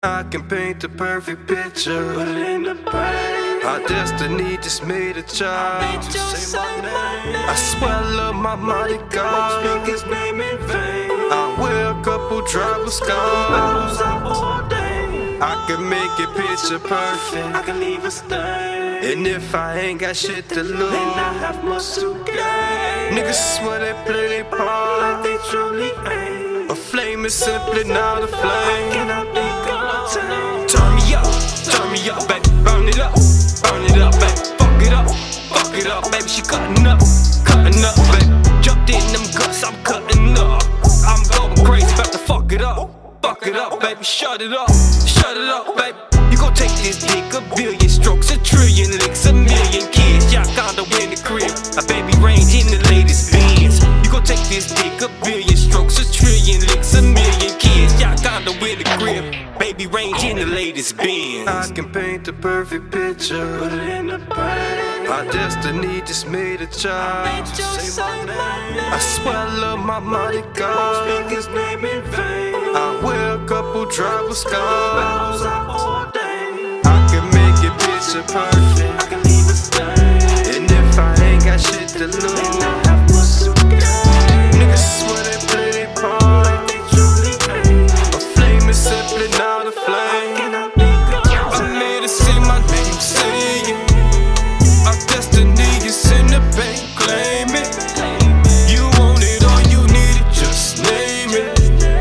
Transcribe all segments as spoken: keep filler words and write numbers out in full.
I can paint the perfect picture, but in the brain, our destiny just made a child. Just say my name. I swear I love my mighty God. Speak his name in vain. I wear a couple travel scars. I can make it picture perfect. I can leave a stain. And if I ain't got shit to lose, then I have much to gain. Niggas swear they play their part like they truly ain't. A flame is simply not a flame. Can I be content? Turn me up, turn me up, baby. Burn it up, burn it up, baby. Fuck it up, fuck it up, baby. She cutting up, cutting up, baby. Jumped in them guts, I'm cutting up. I'm going crazy, about to fuck it up. Fuck it up, baby, shut it up, shut it up, baby. You gon' take this dick a billion strokes, a trillion licks, a million kids. Y'all condo in the crib, a baby range in the latest Benz. You gon' take this dick a billion strokes, a trillion licks, a million kids. Y'all condo in the crib, baby range in the latest Benz. I can paint the perfect picture, put it in the brain. Our destiny just made a child. Just say my name. I swear I love my mighty God. Speak his name in vain. I wear a couple travel scars. I can make it picture perfect. I can leave a stain. And if I ain't got shit to lose, then I have much to gain. Niggas swear they play their part like they truly ain't. A flame is simply not a flame. I made her say my name, say it. Our destiny is in the bank, claim it. You want it, all you need it, just name it.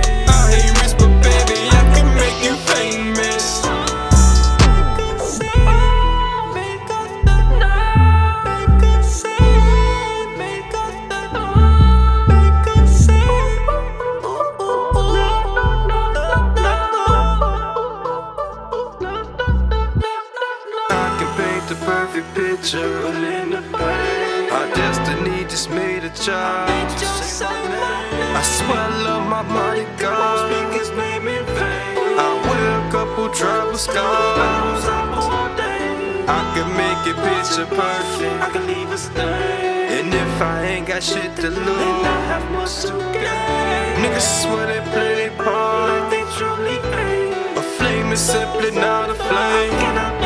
The perfect picture, but in the brain, our destiny just made a child. Just say my name. I swear I love my mighty God. Speak his name in vain. I wear a couple travel scars. I can make it picture perfect. I can leave a stain. And if I ain't got shit to lose, then I have much to gain. Niggas swear they play their part like they truly ain't. A flame is simply not a flame.